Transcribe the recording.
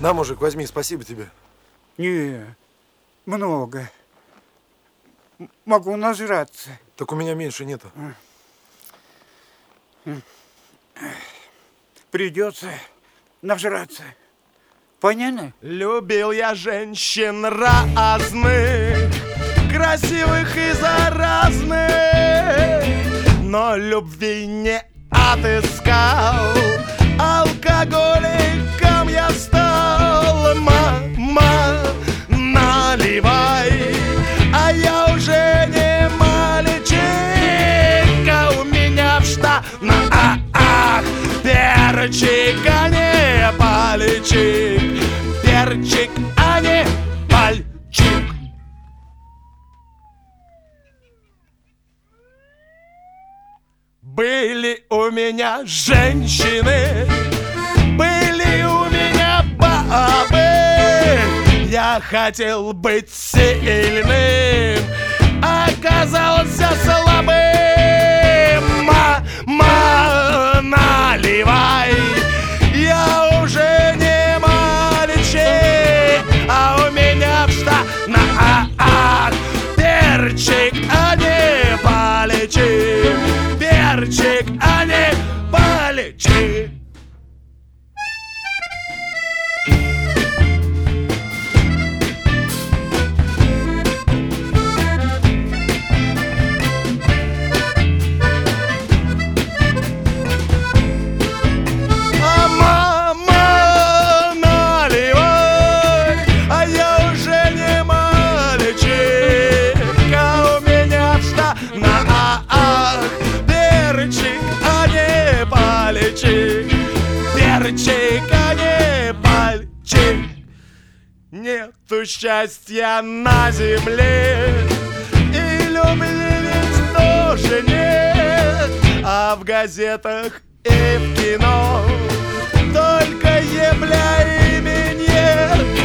На, мужик, возьми, спасибо тебе. Не, много. Могу нажраться. Так у меня меньше нету. Придется нажраться. Понятно? Любил я женщин разных, красивых и заразных, но любви не отыскал. Алкоголиком я стал. Мама, наливай, а я уже не мальчик, а у меня в штанах перчик, а не пальчик. Перчик, а не пальчик. Были у меня женщины, были у меня бабы. Я хотел быть сильным, оказался слабым. Мама, наливай, я уже не мальчик, а у меня в штанах перчик, а не пальчик. Перчик, а не пальчик. Перчик, а не пальчик. Нету счастья на земле, и любви тоже нет, а в газетах и в кино только ебля и минет.